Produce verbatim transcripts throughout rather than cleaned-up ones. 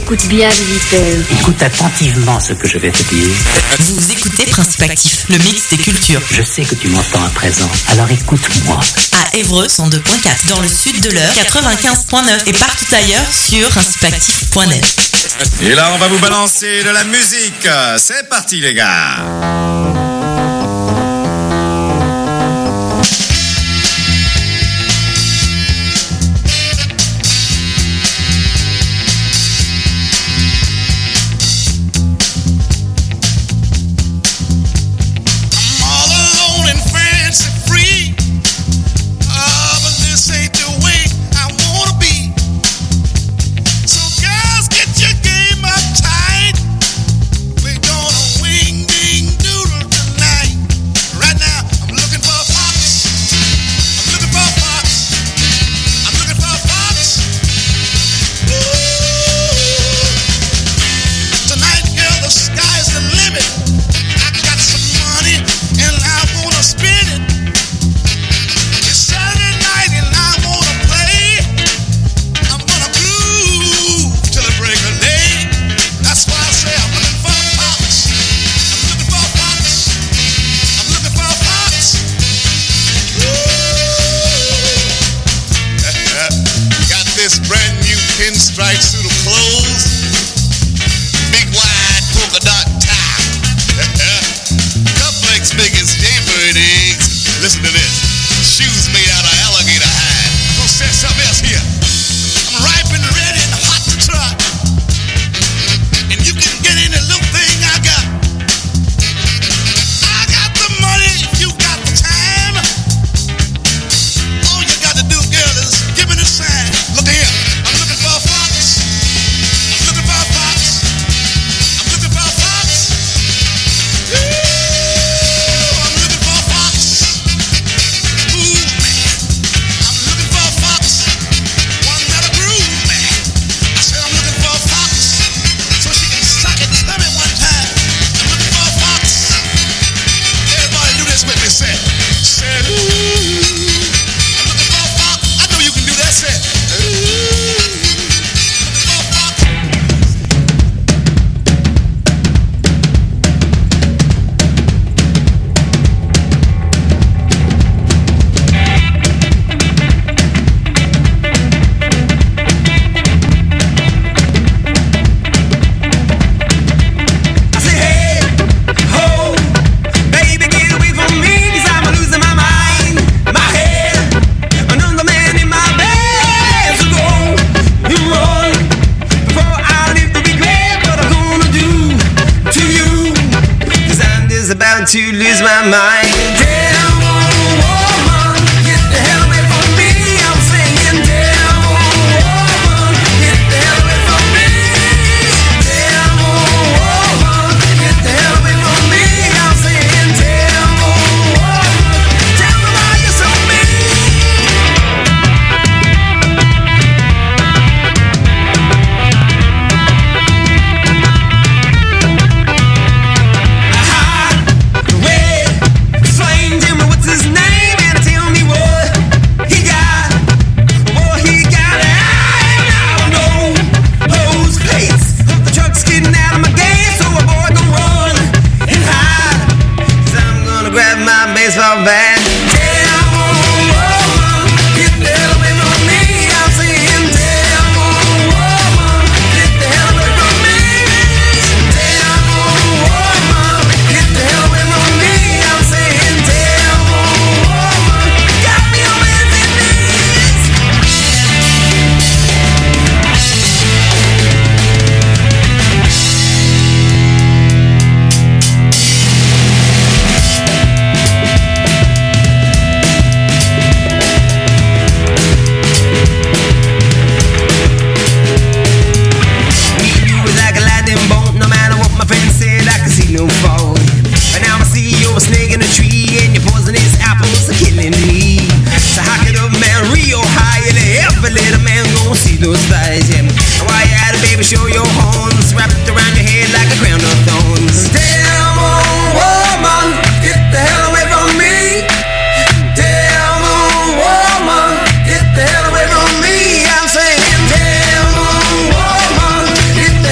Écoute bien, visiteur. Écoute attentivement ce que je vais te dire. Vous écoutez Principe Actif, le mix des cultures. Je sais que tu m'entends à présent, alors écoute-moi. À Évreux, cent deux point quatre, dans le sud de l'Eure, quatre-vingt-quinze point neuf et partout ailleurs sur principe actif point net. Et là, on va vous balancer de la musique. C'est parti, les gars. To lose my mind. Damn old woman, get the hell away from me. I'm singing, damn old woman, get the hell away from me. Damn old woman, get the hell away from me. I'm singing, damn old woman, tell me why you're so what's his name? And tell me what he got. Boy, he got it. I don't know those plates. The truck's getting out of my game, so a boy gon' run and hide. 'Cause I'm gonna grab my baseball bat. Damn old woman, get the hell away from me. I'm saying, damn old woman, get the hell away from me. Damn old woman, get the hell away from me. I'm saying, damn old woman, got me on my hands and knees. You was like a lightning bolt. No matter what my friends said, I could see no fault. But now I see you're a snake in a tree, and your poisonous apples are killing me. So hock it up, man, real high, and every little man gon' see those thighs. Yeah. And while you're at it, baby, show your horns, wrapped around your head like a crown of thorns. Damn old woman, get the hell away from me. Damn old woman, get the hell away from me. I'm saying, damn old woman, get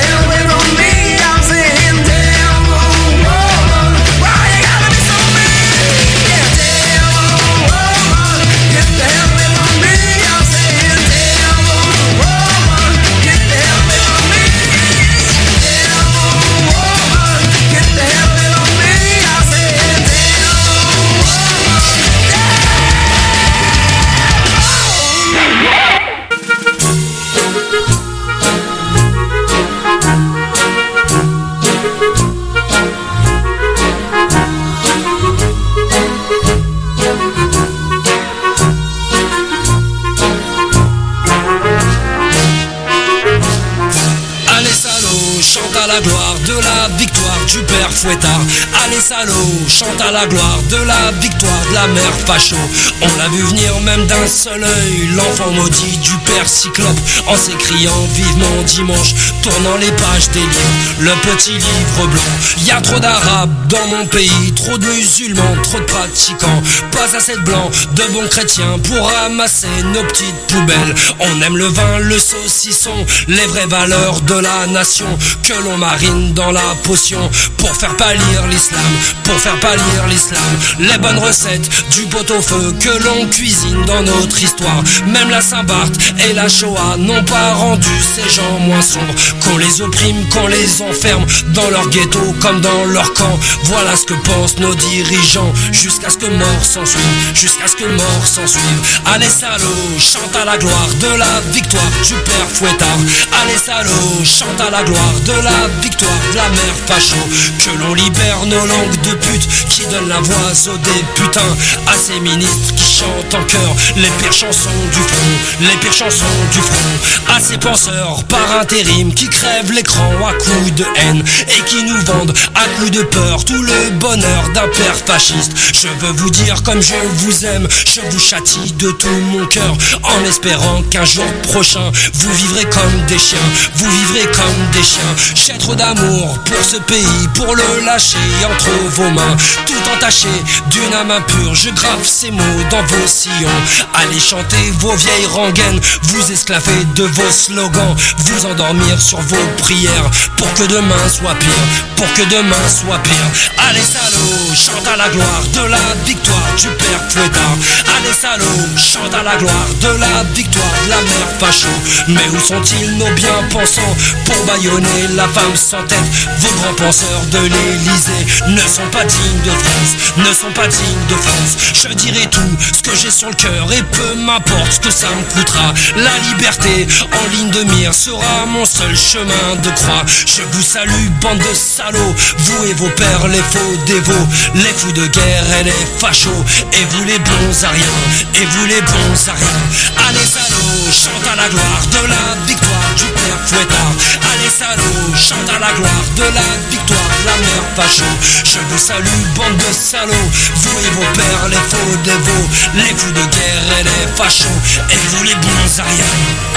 chante à la gloire de la victoire du père Fouettard. Allez salaud, chante à la gloire de la victoire de la mère Facho. On l'a vu venir même d'un seul œil, l'enfant maudit du père Cyclope, en s'écriant vivement dimanche, tournant les pages des livres, le petit livre blanc. Y a trop d'arabes dans mon pays, trop de musulmans, trop de pratiquants, pas assez de blancs, de bons chrétiens pour ramasser nos petites poubelles. On aime le vin, le saucisson, les vraies valeurs de la nation que l'on marine dans la potion pour faire pâlir l'islam, pour faire pâlir l'islam. Les bonnes recettes du pot-au-feu que l'on cuisine dans notre histoire. Même la Saint-Barth et la Shoah n'ont pas rendu ces gens moins sombres. Qu'on les opprime, qu'on les enferme dans leur ghetto comme dans leur camp. Voilà ce que pensent nos dirigeants, jusqu'à ce que mort s'en suive, jusqu'à ce que mort s'en suive. Allez salaud, chante à la gloire de la victoire du père Fouettard. Allez salaud, chante à la gloire de la victoire de la mère Facho. Que l'on libère nos langues de pute qui donnent la voix aux députins, à ces ministres qui chantent en chœur les pires chansons du front, les pires chansons du front, à ces penseurs par intérim qui crèvent l'écran à coups de haine et qui nous vendent à coups de peur tout le bonheur d'un père fasciste. Je veux vous dire comme je vous aime, je vous châtie de tout mon cœur, en espérant qu'un jour prochain vous vivrez comme des chiens, vous vivrez comme des chiens. J'ai trop d'amour pour ce pays, pour le lâcher entre vos mains, tout entaché d'une âme impure. Je grave ces mots dans vos sillons. Allez chanter vos vieilles rengaines, vous esclaver de vos slogans, vous endormir sur vos prières pour que demain soit pire, pour que demain soit pire. Allez salaud, chante à la gloire de la victoire du père Fouettard. Allez salaud, chante à la gloire de la victoire de la mère Facho. Mais où sont-ils nos bien-pensants pour bâillonner la femme sans tête? Vos grands penseurs de l'Élysée ne sont pas dignes de France, ne sont pas dignes de France. Je dirai tout ce que j'ai sur le cœur et peu m'importe ce que ça me coûtera. La liberté en ligne de mire sera mon seul chemin de croix. Je vous salue bande de salauds, vous et vos pères les faux dévots, les fous de guerre et les fachos, et vous les bons à rien, et vous les bons à rien. Allez salauds, chante à la gloire de la victoire du père Fouettard. Allez salauds, chante à la gloire de la victoire de la mère Facho. Je vous salue bande de salauds, vous et vos pères les faux dévots, les fous de guerre et les fachos, et vous les bons à rien.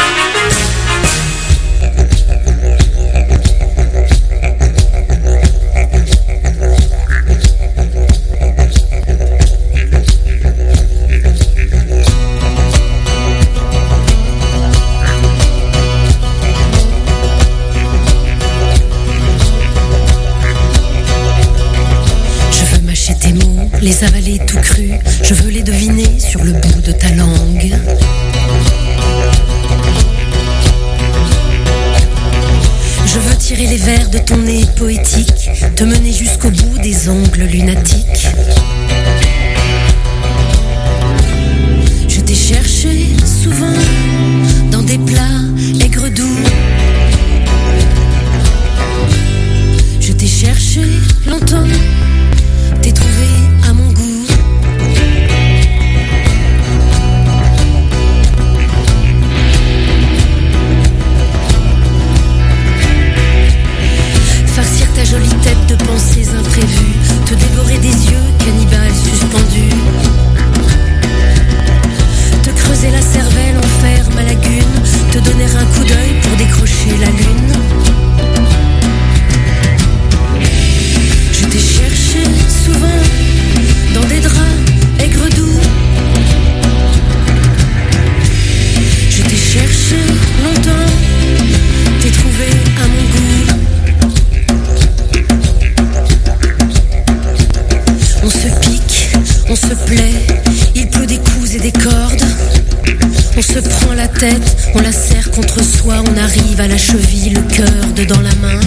Les avaler tout cru, je veux les deviner sur le bout de ta langue. Je veux tirer les vers de ton nez poétique, te mener jusqu'au bout des ongles lunatiques. Je t'ai cherché souvent dans des plats aigres doux. Je t'ai cherché longtemps, t'ai trouvé à mon goût. Farcir ta jolie tête de pensées imprévues, te dévorer des yeux, cannibales suspendus. Te creuser la cervelle, en faire ma lagune, te donner un coup d'œil pour décrocher la lune. Je t'ai cherché souvent dans des draps aigres doux. Je t'ai cherché longtemps, t'ai trouvé à mon goût. On se pique, on se plaît, il pleut des coups et des cordes. On se prend la tête, on la serre contre soi, on arrive à la cheville, le cœur dedans la main.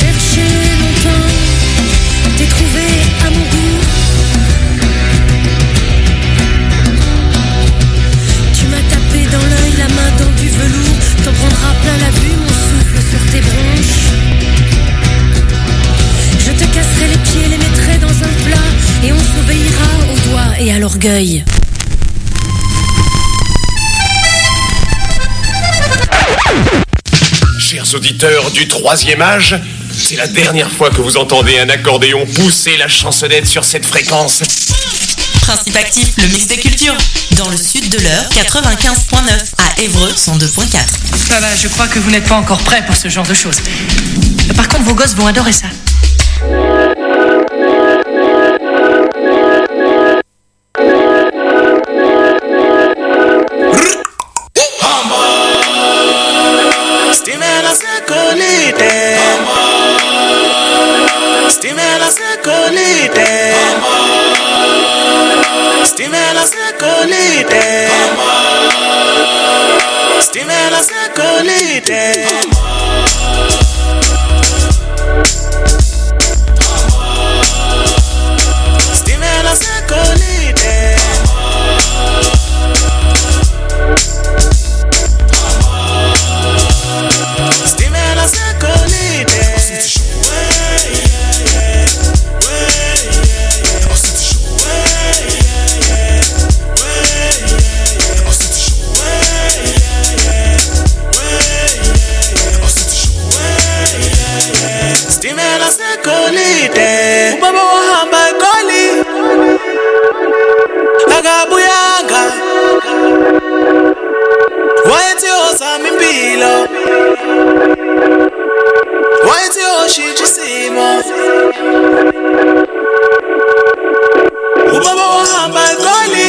Trouvé à mon goût. et à l'orgueil. Chers auditeurs du troisième âge, c'est la dernière fois que vous entendez un accordéon pousser la chansonnette sur cette fréquence. Principe actif, le mix des cultures. Dans le sud de l'heure, quatre-vingt-quinze virgule neuf. À Évreux, cent deux virgule quatre. Ça va, je crois que vous n'êtes pas encore prêts pour ce genre de choses. Par contre, vos gosses vont adorer ça. Stimela sekolite Stimela sekolite Stimela sekolite Stimela sekolite Stimela sekolite Stimela sekolite Stimela sekolite Ubaba wahamba egoli akabuyanga wayethi ozama impilo wayethi oshintsha isimo ubaba wahamba egoli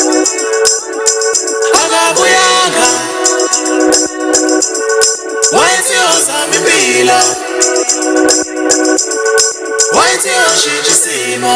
akabuyanga wayethi ozama impilo wayethi oshintsha isimo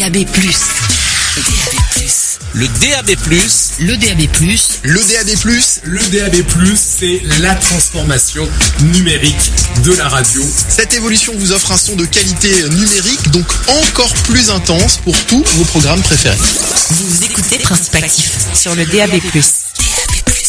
A B plus. D A B plus. Le D A B plus. Le D A B plus. Le D A B plus. Le D A B plus, c'est la transformation numérique de la radio. Cette évolution vous offre un son de qualité numérique, donc encore plus intense pour tous vos programmes préférés. Vous écoutez Principe Actif sur le D A B plus. D A B plus.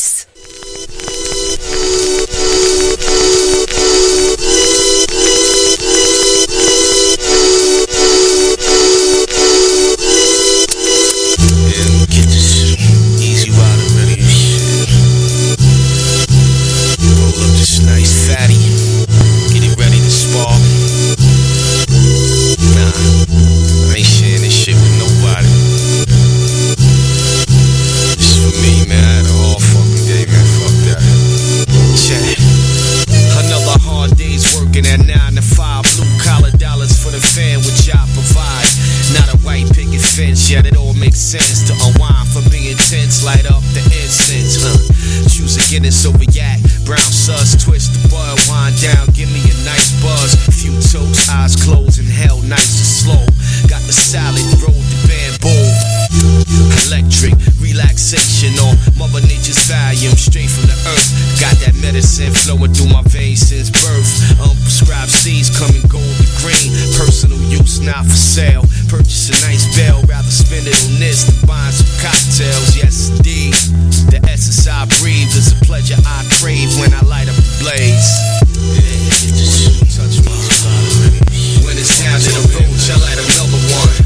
Yeah, it all makes sense to unwind from being tense. Light up the incense, huh? Choose a Guinness over yak. Brown sus, twist the bud, wind down, give me a nice buzz. Few toasts, eyes closed, and held nice and slow. Got the salad, rolled the bamboo. Electric relaxation on Mother Nature's volume, straight from the earth. Got that medicine flowing through my veins since birth. Unprescribed seeds coming gold to green. Personal use, not for sale. Purchase a nice bell, rather spend it on this than buying some cocktails. Yes, indeed. The essence I breathe is a pleasure I crave when I light up the blaze. Touch my body. When it's down to the roach, I light another one.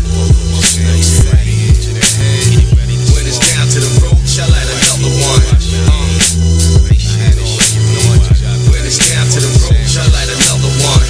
When it's down to the roach, I light another one. When it's down to the roach, I light another one.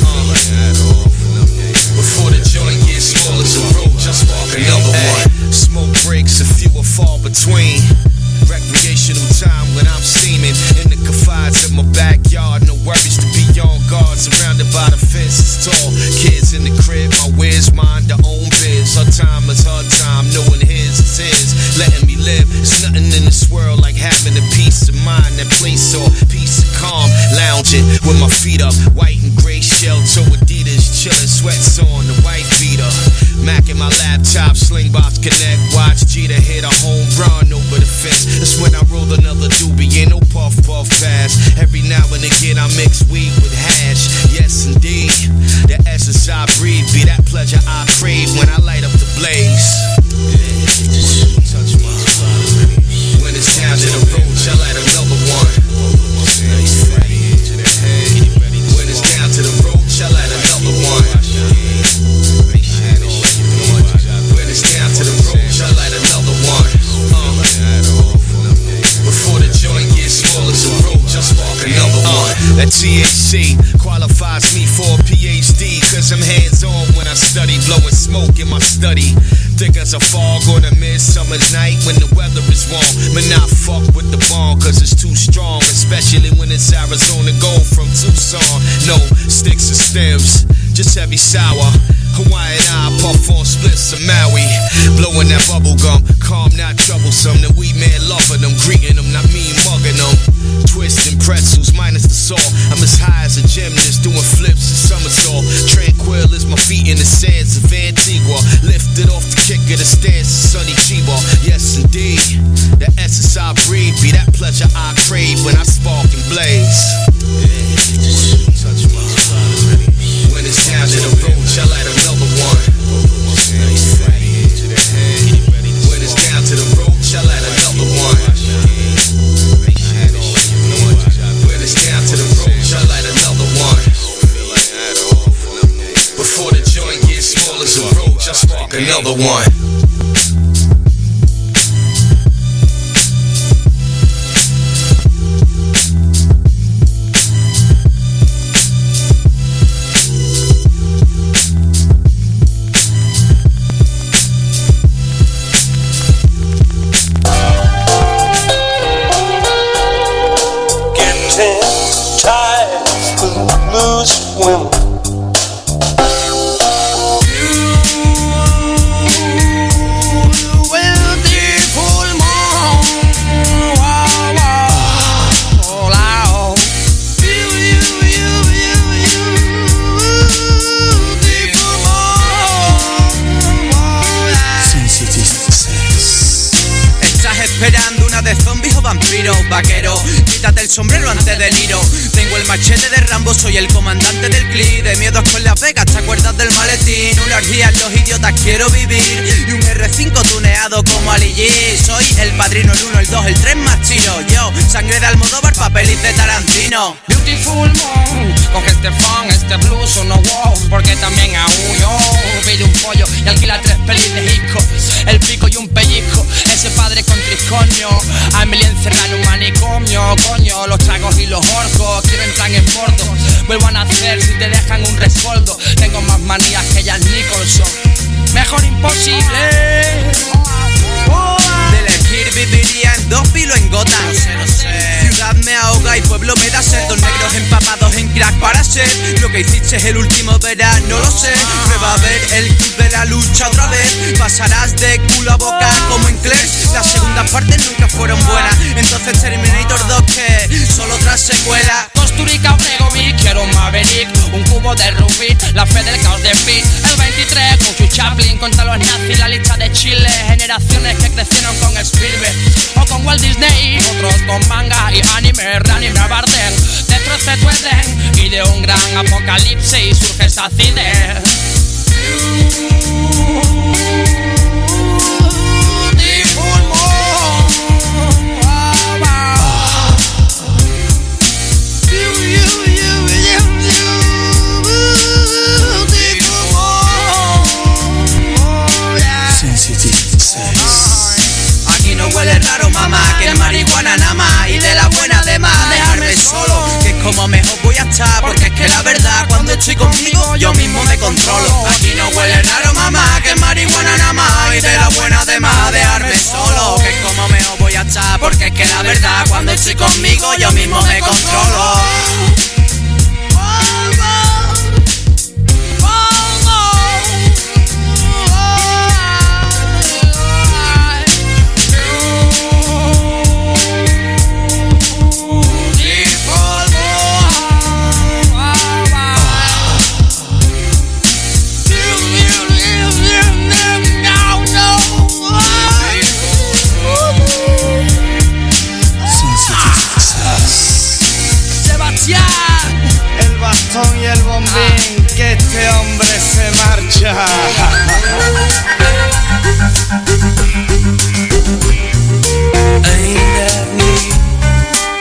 Before the joint gets small as a roach, I spark another one. Smoke breaks, a few are far between. Recreational time when I'm steaming in the confines of my backyard. No worries to be on guard, surrounded by the fences tall. Kids in the crib, my whiz, mind their own biz. Her time is her time, knowing his is his. Letting me live, there's nothing in this world like having a peace of mind. That place or peace of calm, lounging with my feet up, white and gray shell toe Adidas, chilling, sweats on the white beater. Mac in my laptop, slingbox connect, watch Jeter hit a home run over the fence. That's when I roll another doobie, ain't no puff puff pass. Every now and again I mix weed with hash. Yes indeed, the essence I breathe be that pleasure I crave when I light up the blaze. Touch my body. When it's down to the roach, I light another one. When it's down to the roach, I light another one. When it's down to the roach, I light another one. Before the joint gets small as a roach, I spark another one. That T H C qualifies me for a P H D, cause I'm hands-on when I study, blowing smoke in my study. Thick as a fog on a midsummer's night when the weather is warm. But not fuck with the bomb cause it's too strong, especially when it's Arizona gold from Tucson. No sticks or stems, just heavy sour. Hawaiian eye, puff on splits of Maui. Blowing that bubble gum, calm, not troublesome. The weed man loving them, greeting them, not me mugging them. Twisting pretzels, minus the salt. I'm as high as a gymnast, doing flips and somersault. Tranquil as my feet in the sands of Antigua. Lifted off the kick of the stairs of sunny Chiba. Yes indeed, the essence I breathe be that pleasure I crave when I spark and blaze. Touch my body. When it's down to the roach, I light another one. When it's down to the roach, I light another one. When it's down to the roach, I light another one. Before the joint gets small as a roach, I spark another one. Women. Niro. Quítate el sombrero antes de Niro. Tengo el machete de Rambo, soy el comandante del clip. De miedos con Las Vegas, ¿te acuerdas del maletín? Una orgía en los idiotas, quiero vivir. Y un erre cinco tuneado como Ali G. Soy el padrino, el uno, el dos, el tres más chino. Yo, sangre de Almodóvar, papelis de Tarantino. Beautiful Moon, coge este funk, este blues o no wow, porque también aún yo pide un pollo y alquila tres pelis de disco, el pico y un pellizco, ese padre con trisconio, a Emily encerrada en un manicomio, coño, los tragos y los orcos, quiero entrar en bordo, vuelvo a nacer si te dejan un rescoldo, tengo más manías que Jack Nicholson, mejor imposible. De elegir viviría en dos pilos en gota. No sé, no sé. Ciudad me ahoga y pueblo me da sed. Dos negros empapados en crack para ser lo que hiciste el último verano, lo sé. Prueba a ver el club de la lucha otra vez. Pasarás de culo a boca como en Clerks. Las segundas partes nunca fueron buenas. Entonces Terminator dos que solo otra secuela. Costurica Bregovic, quiero un Maverick, un cubo de Rubik, la fe del caos de Pit. El veintitrés con su Chaplin contra los nazis, la lista de Chile. Generaciones que crecieron con Spielberg o con Walt Disney, otros con manga y anime. Reanime a Bardem, destrocé tu Edén y de un gran apocalipsis surge esa acidez. Aquí no huele raro, mamá, que es marihuana nada más y de la buena de más. Dejarme solo, que es como mejor voy a estar, porque es que la verdad cuando estoy conmigo yo mismo me controlo. Aquí no huele raro, mamá, que es marihuana nada más y de la buena de más. Dejarme solo, que es como mejor voy a estar, porque es que la verdad cuando estoy conmigo yo mismo me controlo. El bastón y el bombín, que este hombre se marcha.